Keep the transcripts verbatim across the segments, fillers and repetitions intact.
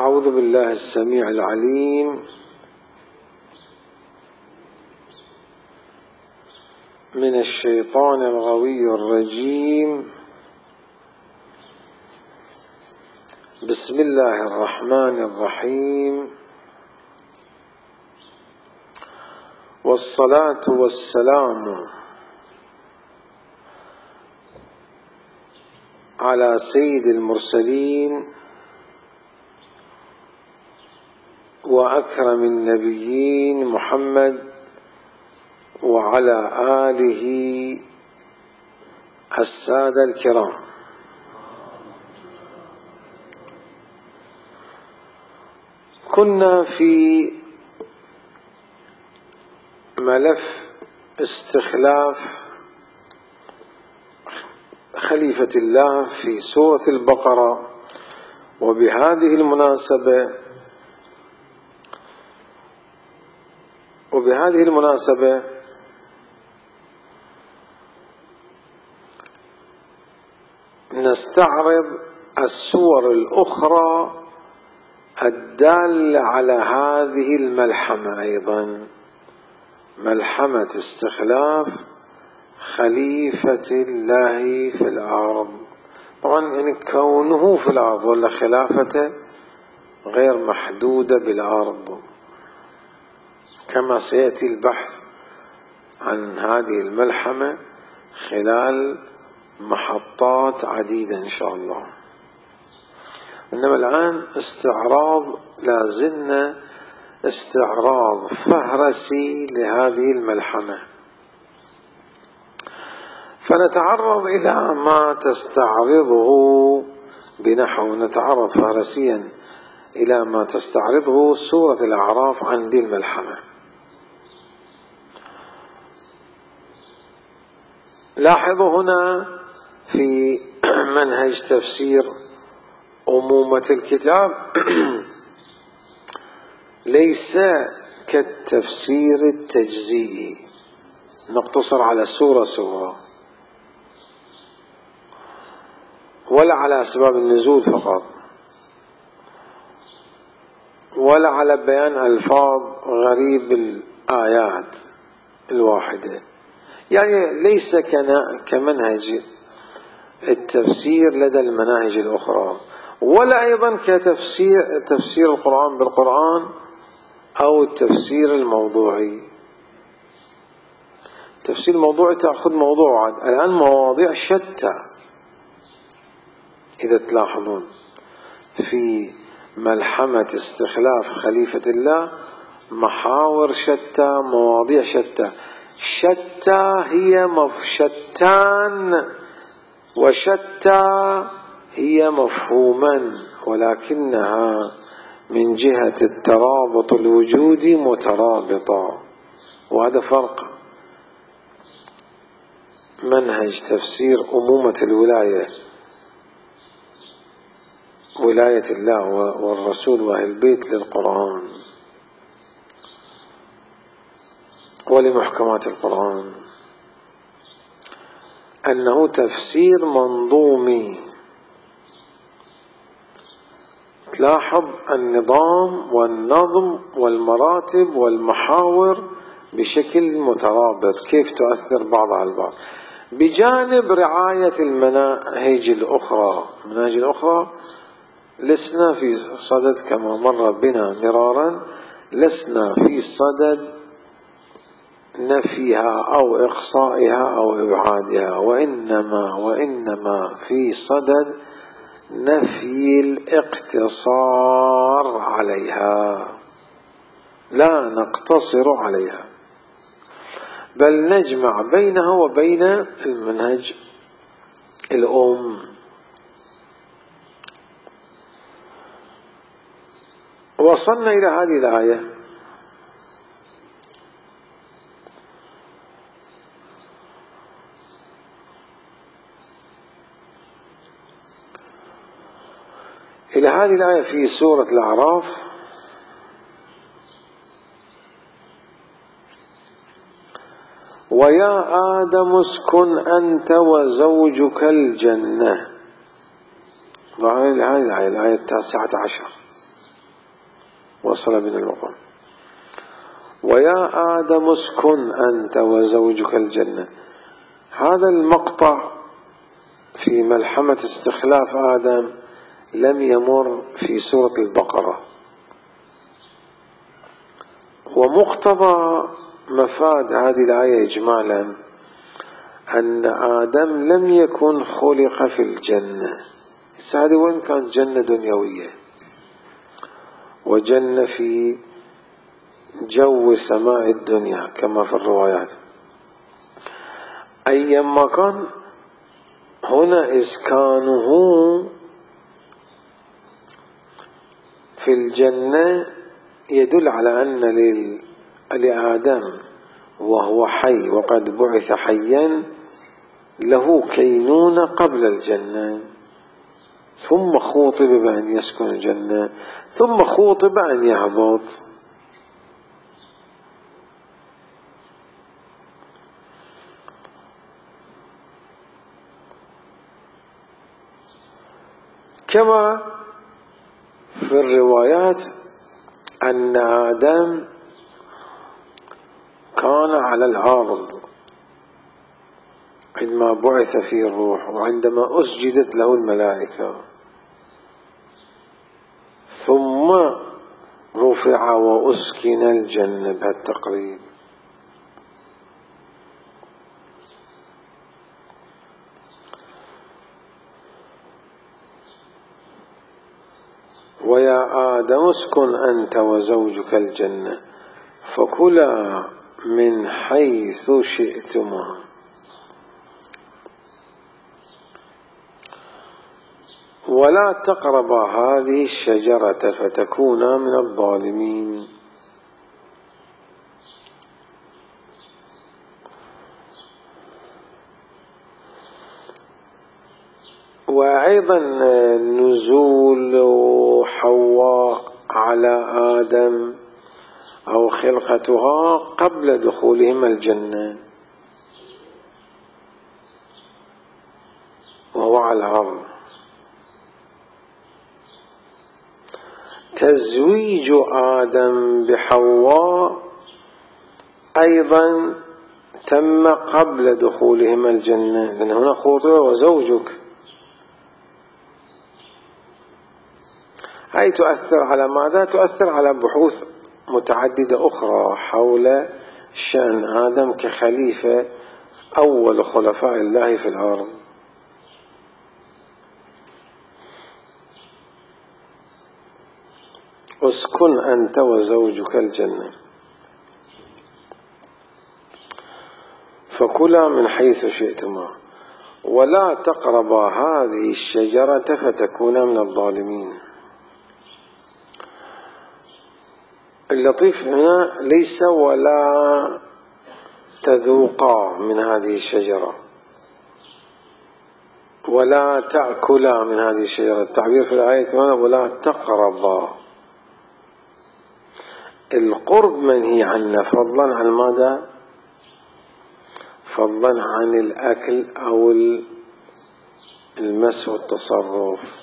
أعوذ بالله السميع العليم من الشيطان الغوي الرجيم. بسم الله الرحمن الرحيم، والصلاة والسلام على سيد المرسلين وأكرم النبيين محمد وعلى آله السادة الكرام. كنا في ملف استخلاف خليفة الله في سورة البقرة، وبهذه المناسبة وبهذه المناسبة نستعرض السور الأخرى الدالة على هذه الملحمة، أيضا ملحمة استخلاف خليفة الله في الأرض. طبعا يعني كونه في الأرض ولا خلافته غير محدودة بالأرض، كما سيأتي البحث عن هذه الملحمة خلال محطات عديدة إن شاء الله. إنما الآن استعراض، لازلنا استعراض فهرسي لهذه الملحمة، فنتعرض إلى ما تستعرضه بنحو نتعرض فهرسيا إلى ما تستعرضه سورة الأعراف عن دي الملحمة. لاحظوا هنا في منهج تفسير أمومة الكتاب ليس كالتفسير التجزئي نقتصر على سورة سورة، ولا على أسباب النزول فقط، ولا على بيان ألفاظ غريب الآيات الواحدة، يعني ليس كمنهج التفسير لدى المناهج الأخرى، ولا أيضا كتفسير تفسير القرآن بالقرآن أو التفسير الموضوعي. التفسير الموضوعي تأخذ موضوع الآن مواضيع شتى، إذا تلاحظون في ملحمة استخلاف خليفة الله محاور شتى، مواضيع شتى. شتى هي مف شتان، وشتى هي مفهوما، ولكنها من جهة الترابط الوجودي مترابطة، وهذا فرق منهج تفسير أمومة الولاية، ولاية الله والرسول وأهل البيت للقرآن ولمحكمات القرآن، أنه تفسير منظومي. تلاحظ النظام والنظم والمراتب والمحاور بشكل مترابط، كيف تؤثر بعض على البعض، بجانب رعاية المناهج الأخرى. المناهج الأخرى لسنا في صدد، كما مر بنا مرارا، لسنا في صدد نفيها أو إقصائها أو إبعادها، وإنما وإنما في صدد نفي الاقتصار عليها، لا نقتصر عليها، بل نجمع بينها وبين المنهج الأم. وصلنا إلى هذه الآية: إلى هذه الآية في سورة الأعراف: ويا آدم اسكن أنت وزوجك الجنة. ظهر هذه الآية، الآية التاسعة عشر. وصل بنا المقام. ويا آدم اسكن أنت وزوجك الجنة. هذا المقطع في ملحمة استخلاف آدم لم يمر في سورة البقرة، ومقتضى مفاد هذه الآية إجمالا أن آدم لم يكن خلق في الجنة. هذه وإن كانت جنة دنيوية وجنة في جو سماء الدنيا كما في الروايات، أيما كان هنا إسكانه في الجنة يدل على أن لآدم وهو حي وقد بعث حيا له كينونة قبل الجنة، ثم خوطب بأن يسكن الجنة، ثم خوطب أن يهبط. كما في الروايات أن آدم كان على الأرض عندما بعث فيه الروح وعندما أسجدت له الملائكة، ثم رفع وأسكن الجنة بهالتقريب. ويا آدم اسكن أنت وزوجك الجنة فكلا من حيث شئتما ولا تقربا هذه الشجرة فتكونا من الظالمين. وأيضا نزول حواء على آدم أو خلقتها قبل دخولهم الجنة وهو على الأرض. تزويج آدم بحواء أيضا تم قبل دخولهم الجنة، لأن هنا خوطب وزوجك، هاي تؤثر على ماذا؟ تؤثر على بحوث متعددة أخرى حول شأن آدم كخليفة أول خلفاء الله في الأرض. اسكن أنت وزوجك الجنة فكلا من حيث شئتما ولا تقربا هذه الشجرة فتكونا من الظالمين. اللطيف هنا ليس ولا تذوقا من هذه الشجرة ولا تأكلا من هذه الشجرة، التعبير في الآية كمان ولا تقربا. القرب منهي عنه فضلا عن ماذا؟ فضلا عن الأكل أو المس والتصرف.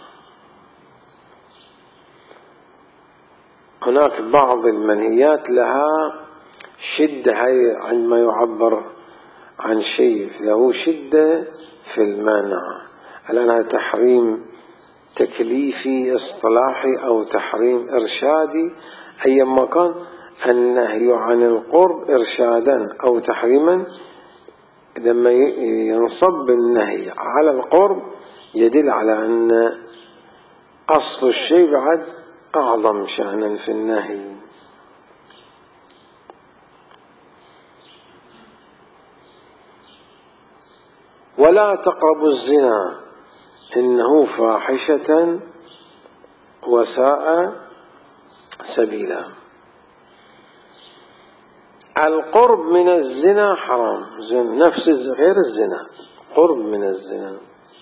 هناك بعض المنهيات لها شدة، هي عندما يعبر عن شيء له شدة في المانع. الآن هذا تحريم تكليفي اصطلاحي أو تحريم إرشادي، أيما كان النهي عن القرب إرشادا أو تحريما لما ينصب النهي على القرب يدل على أن أصل الشيء بعد أعظم شأنا في النهي. ولا تقربوا الزنا إنه فاحشة وساء سبيلا. القرب من الزنا حرام، نفس غير الزنا، قرب من الزنا،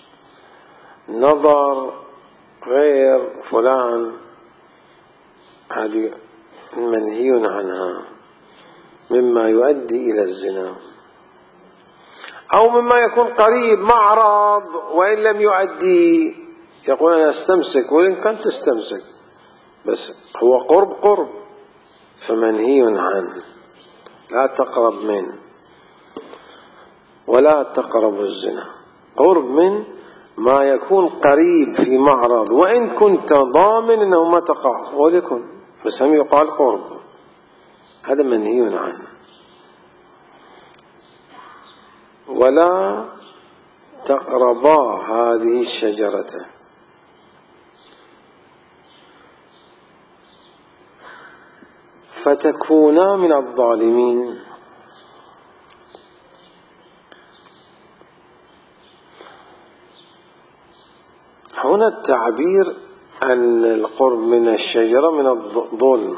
نظر غير فلان، هذه منهي عنها مما يؤدي إلى الزنا، أو مما يكون قريب معرض وإن لم يؤدي، يقول أنا استمسك وإن كنت تستمسك بس هو قرب قرب، فمنهي عنه. لا تقرب من ولا تقرب الزنا. قرب من ما يكون قريب في معرض، وإن كنت ضامن أنه ما تقع ولكن، بس هم يقال قرب، هذا منهي عنه. ولا تقربا هذه الشجرة فتكونا من الظالمين. هنا التعبير عن القرب من الشجرة من الظلم.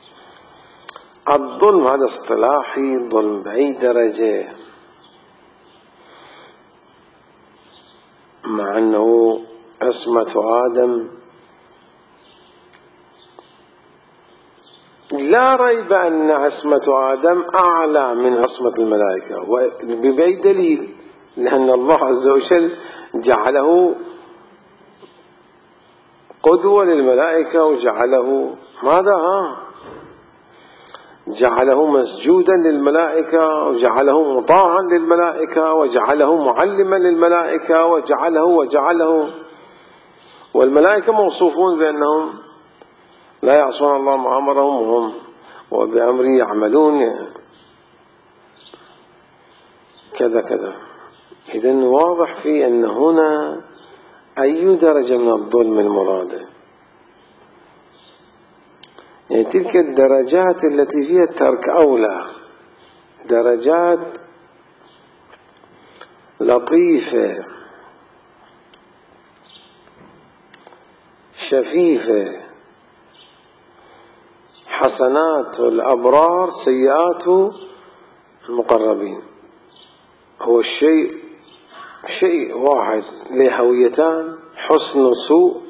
الظلم هذا اصطلاحي، ظلم بأي درجة، مع أنه عصمة آدم لا ريب أن عصمة آدم أعلى من عصمة الملائكة، وبأي دليل؟ لأن الله عز وجل جعله قدوة للملائكة، وجعله ماذا؟ جعله مسجودا للملائكة، وجعله مطاعا للملائكة، وجعله معلما للملائكة، وجعله وجعله والملائكة موصوفون بأنهم لا يعصون الله ما أمرهم وهم وبأمره يعملون كذا كذا. إذن واضح في أن هنا أي درجة من الظلم المرادة، يعني تلك الدرجات التي فيها الترك أولى، درجات لطيفة شفيفة، حسنات الأبرار سيئات المقربين. هو الشيء شيء واحد له هويتان، حسن وسوء.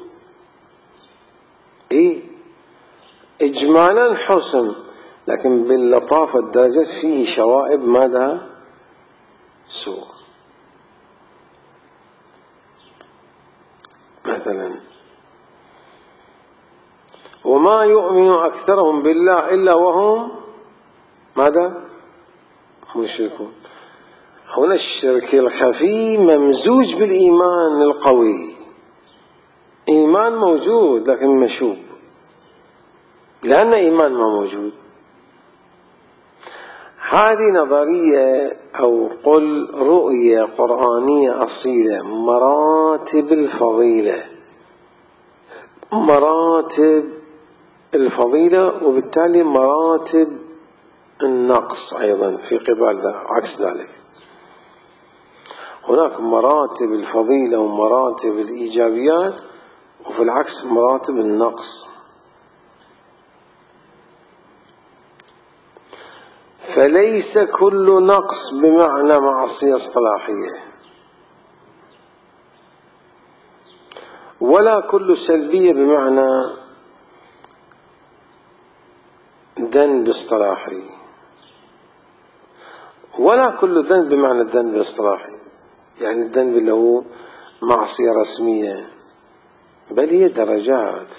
إيه إجمالا حسن، لكن باللطافة الدرجات فيه شوائب ماذا؟ سوء. مثلا وما يؤمن أكثرهم بالله إلا وهم ماذا؟ مشركون. هنا الشرك الخفي ممزوج بالإيمان القوي، إيمان موجود لكن مشوب، لأن إيمان ما موجود. هذه نظرية أو قل رؤية قرآنية أصيلة، مراتب الفضيلة، مراتب الفضيلة وبالتالي مراتب النقص أيضا في قبال عكس ذلك. هناك مراتب الفضيلة ومراتب الإيجابيات، وفي العكس مراتب النقص. فليس كل نقص بمعنى معصية اصطلاحية، ولا كل سلبية بمعنى ذنب اصطلاحي، ولا كل ذنب بمعنى الذنب الاصطلاحي، يعني الذنب اللي هو معصية رسمية، بل هي درجات.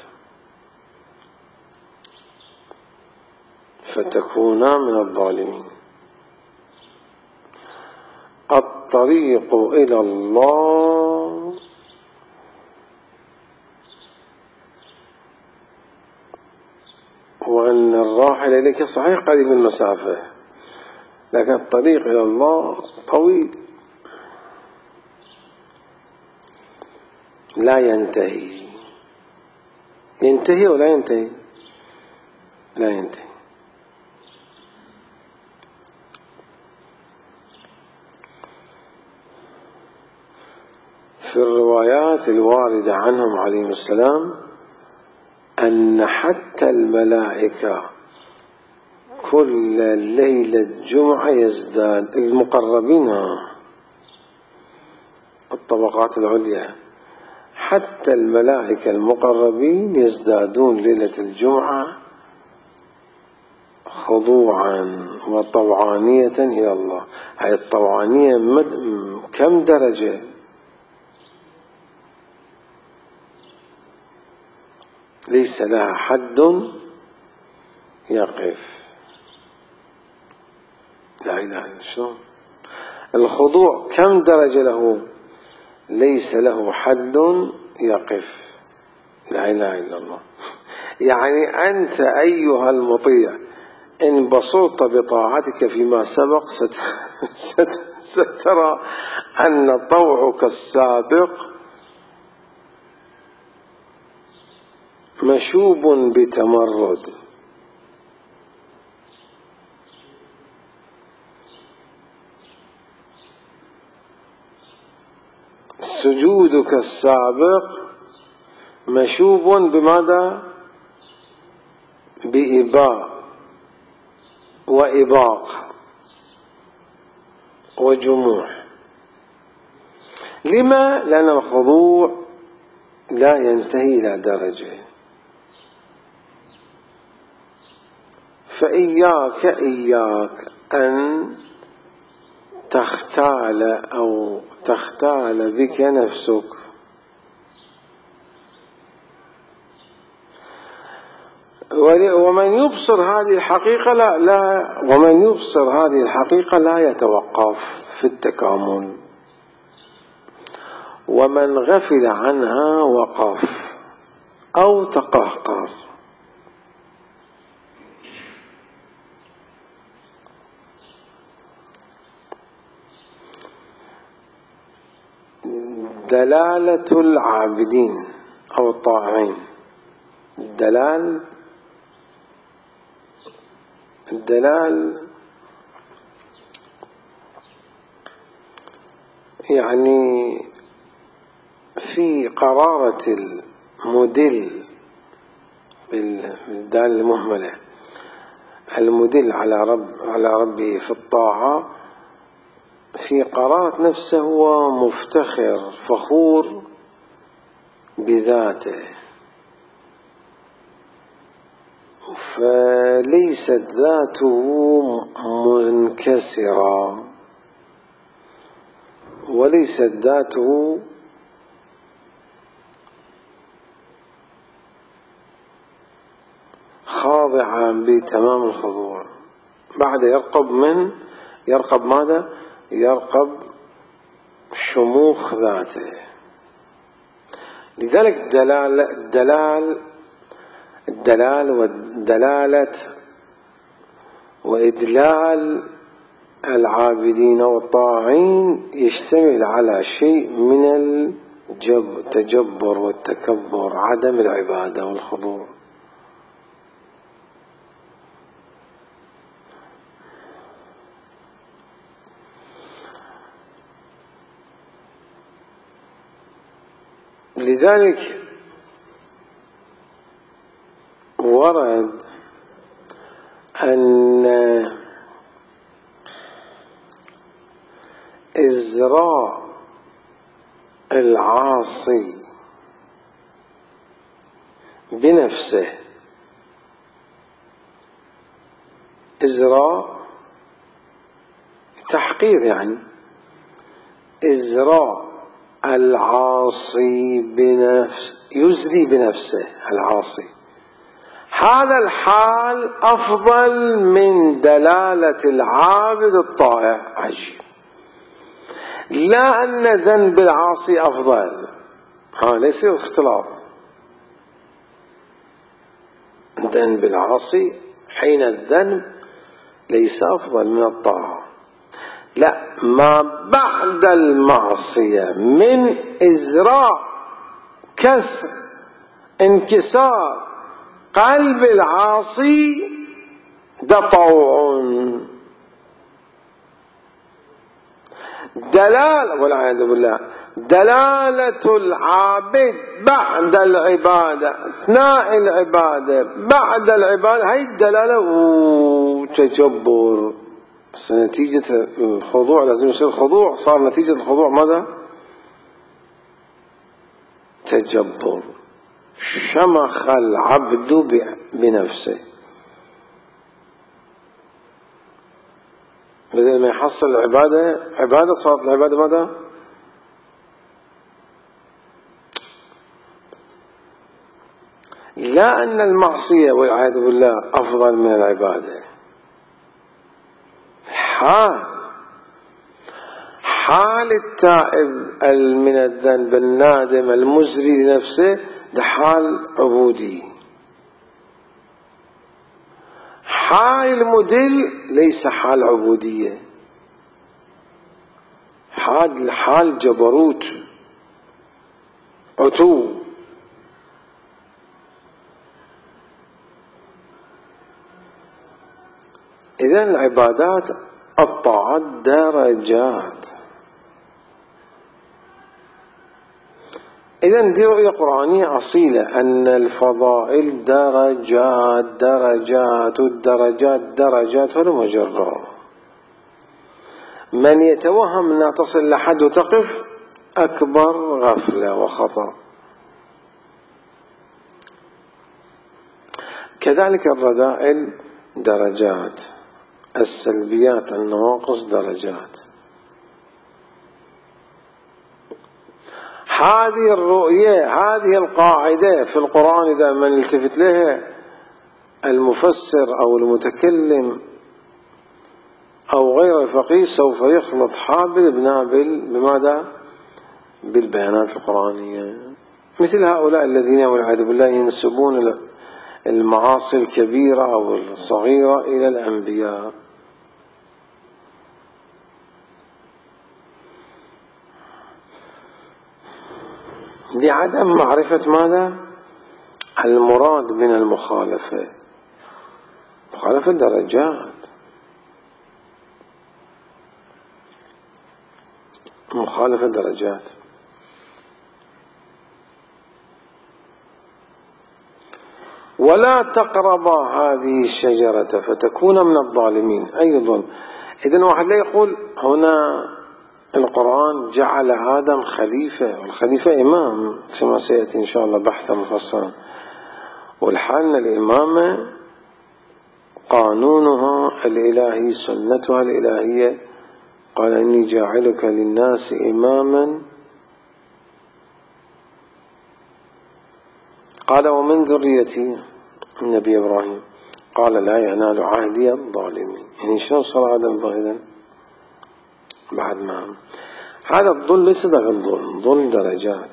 فتكونا من الظالمين. الطريق إلى الله وأن الراحل إليك صحيح قريب المسافة، لكن الطريق إلى الله طويل لا ينتهي. ينتهي ولا ينتهي؟ لا ينتهي. في الروايات الواردة عنهم عليهم السلام أن حتى الملائكة كل ليلة جمعة يزداد، المقربين الطبقات العليا، حتى الملائكة المقربين يزدادون ليلة الجمعة خضوعا وطوعانية إلى الله. هاي الطوعانية كم درجة؟ ليس لها حد يقف. لا إله إلا الله. شلون الخضوع كم درجة له؟ ليس له حد يقف. لا إله إلا الله. يعني أنت أيها المطيع إن بسطت بطاعتك فيما سبق سترى أن طوعك السابق مشوب بتمرد، سجودك السابق مشوب بماذا؟ بإباء وإباق وجموع. لما؟ لأن الخضوع لا ينتهي إلى درجة. فإياك إياك أن تختال أو تختال بك نفسك، ومن يبصر هذه الحقيقة لا لا ومن يبصر هذه الحقيقة لا يتوقف في التكامل، ومن غفل عنها وقف أو تقهقر. دلالة العابدين أو الطائعين. الدلال الدلال يعني في قرارة المدل بالدال المهملة، المدل على رب على ربه في الطاعة، في قرارة نفسه هو مفتخر فخور بذاته، فليست ذاته منكسرة وليست ذاته خاضعة بتمام الخضوع. بعد يرقب من يرقب ماذا؟ يرقب شموخ ذاته. لذلك الدلال الدلال الدلال والدلالة وإدلال العابدين والطاعين يشتمل على شيء من التجبر والتكبر، عدم العبادة والخضوع. لذلك ورد أن إزراء العاصي بنفسه، إزراء تحقير، يعني إزراء العاصي بنفس يزري بنفسه العاصي، هذا الحال أفضل من دلالة العابد الطائع. عجيب. لا أن ذنب العاصي أفضل، ها ليس اختلاط. ذنب العاصي حين الذنب ليس أفضل من الطاعة، لا، ما بعد المعصية من إزراء كسر انكسار قلب العاصي ده طوع. دلالة والعياذ بالله دلالة العابد بعد العبادة، أثناء العبادة، بعد العبادة، هاي الدلالة تجبر. نتيجة الخضوع لازم يصير خضوع، صار نتيجة الخضوع ماذا؟ تجبر. شمخ العبد بنفسه، بدل ما يحصل العبادة عبادة صارت العبادة ماذا؟ لا أن المعصية والعياذ بالله أفضل من العبادة. حال حال التائب من الذنب النادم المزري لنفسه ده حال عبودي. حال المدل ليس حال عبودية، حال حال جبروت عتو. إذن العبادات الطاعات درجات. إذن دي رؤية قرآنية أصيلة أن الفضائل درجات درجات الدرجات درجات ولا مجرة. من يتوهم أنها تصل لحد وتقف أكبر غفلة وخطأ. كذلك الرذائل درجات، السلبيات النواقص درجات. هذه الرؤية هذه القاعدة في القرآن إذا من التفت لها المفسر أو المتكلم أو غير الفقيه سوف يخلط حابل بنابل. بماذا؟ بالبيانات القرآنية. مثل هؤلاء الذين والعياذ بالله ينسبون المعاصي الكبيرة أو الصغيرة إلى الأنبياء. لعدم معرفة ماذا؟ المراد من المخالفة. مخالفة درجات، مخالفة درجات. ولا تقربا هذه الشجرة فتكون من الظالمين أيضا. إذن واحد لا يقول هنا القرآن جعل آدم خليفة، والخليفة إمام كما سيأتي إن شاء الله بحثا مفصلا. والحال الإمامة قانونها الإلهي سنتها الإلهية. قال إني جاعلك للناس إماما، قال ومن ذريتي النبي إبراهيم، قال لا ينال عهدي الظالمين. يعني شلون صار آدم ظالما بعد ما هذا الظلم ليس ظلم، ظلم درجات.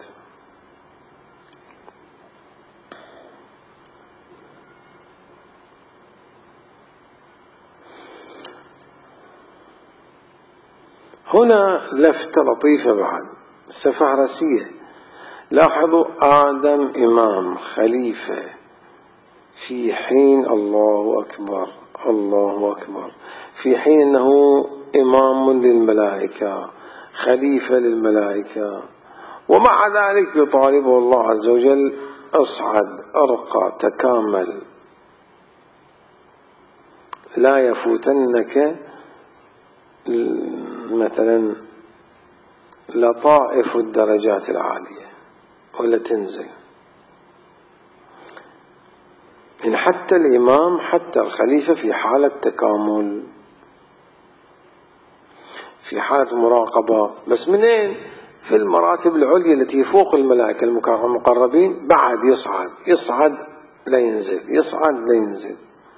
هنا لفتة لطيفة بعد سفهرسية. لاحظوا آدم إمام خليفة في حين الله أكبر الله أكبر في حين أنه إمام للملائكة خليفة للملائكة، ومع ذلك يطالبه الله عز وجل أصعد أرقى تكامل لا يفوتنك مثلا لطائف الدرجات العالية ولا تنزل. إن حتى الإمام حتى الخليفة في حالة تكامل في حالة مراقبة، بس منين؟ في المراتب العليا التي فوق الملائكة المقربين بعد يصعد يصعد لا ينزل يصعد لا ينزل.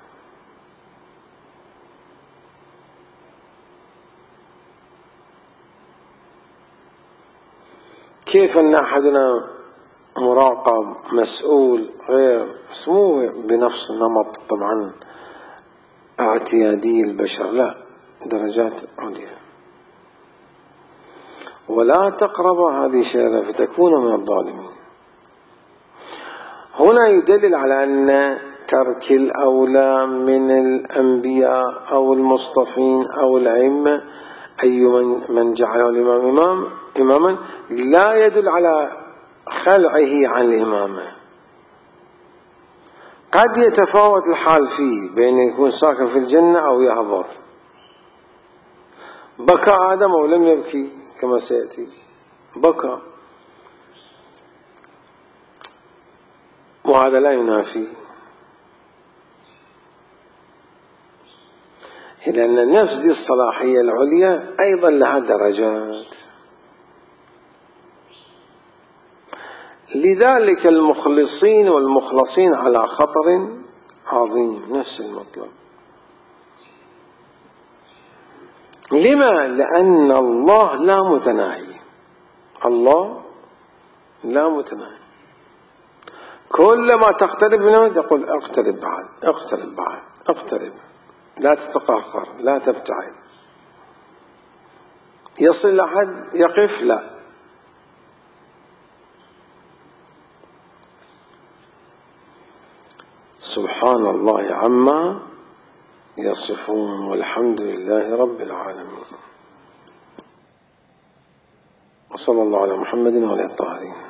كيف أن أحدنا مراقب مسؤول غير سمو بنفس نمط طبعا اعتيادي البشر، لا درجات عليا. ولا تقرب هذه الشجرة فتكون من الظالمين. هنا يدلل على أن ترك الأولى من الأنبياء أو المصطفين أو الأئمة أي من, من جعله الإمام إمام إماما لا يدل على خلعه عن الإمامة. قد يتفاوت الحال فيه بين يكون ساكن في الجنة أو يهبط. بكى آدم أو لم يبكي كما سيأتي، بكى، وهذا لا ينافي إلى أن النفس دي الصلاحية العليا أيضا لها درجات. لذلك المخلصين والمخلصين على خطر عظيم، نفس المطلب. لما؟ لأن الله لا متناهي، الله لا متناهي، كلما تقترب منه يقول اقترب بعد، اقترب بعد، اقترب، لا تتقهقر، لا تبتعد. يصل لحد يقف؟ لا. سبحان الله عما يصفون، والحمد لله رب العالمين، وصلى الله على محمد وعلى آله الطاهرين.